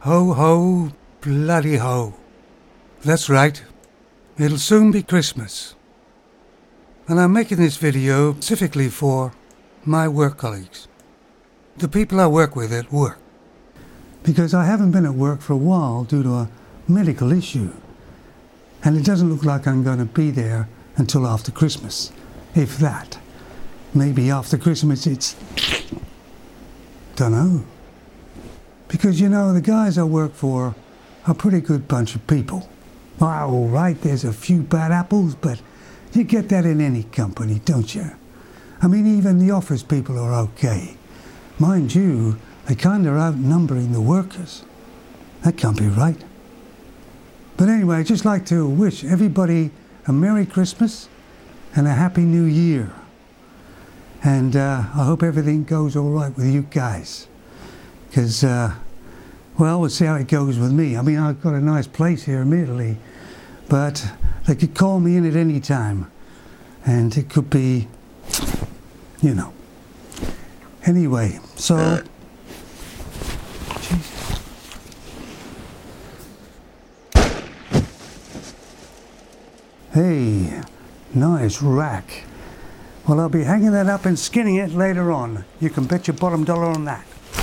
Ho, ho, bloody ho. That's right. It'll soon be Christmas. And I'm making this video specifically for my work colleagues. The people I work with at work. Because I haven't been at work for a while due to a medical issue. And it doesn't look like I'm going to be there until after Christmas. If that. Maybe after Christmas it's... Dunno. Because, the guys I work for are a pretty good bunch of people. All right, there's a few bad apples, but you get that in any company, don't you? I mean, even the office people are okay. Mind you, they're kind of outnumbering the workers. That can't be right. But anyway, I'd just like to wish everybody a Merry Christmas and a Happy New Year. And I hope everything goes all right with you guys. Because, we'll see how it goes with me. I mean, I've got a nice place here, admittedly, but they could call me in at any time. And it could be, Anyway, so... Hey, nice rack. Well, I'll be hanging that up and skinning it later on. You can bet your bottom dollar on that.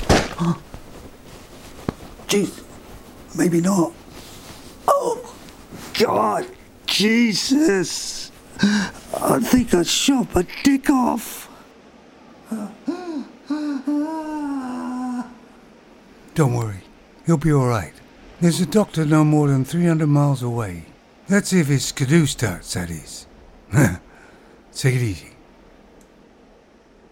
Jeez, maybe not. Oh, God, Jesus. I think I shot my dick off. Don't worry, you'll be all right. There's a doctor no more than 300 miles away. That's if his skidoo starts, that is. Take it easy.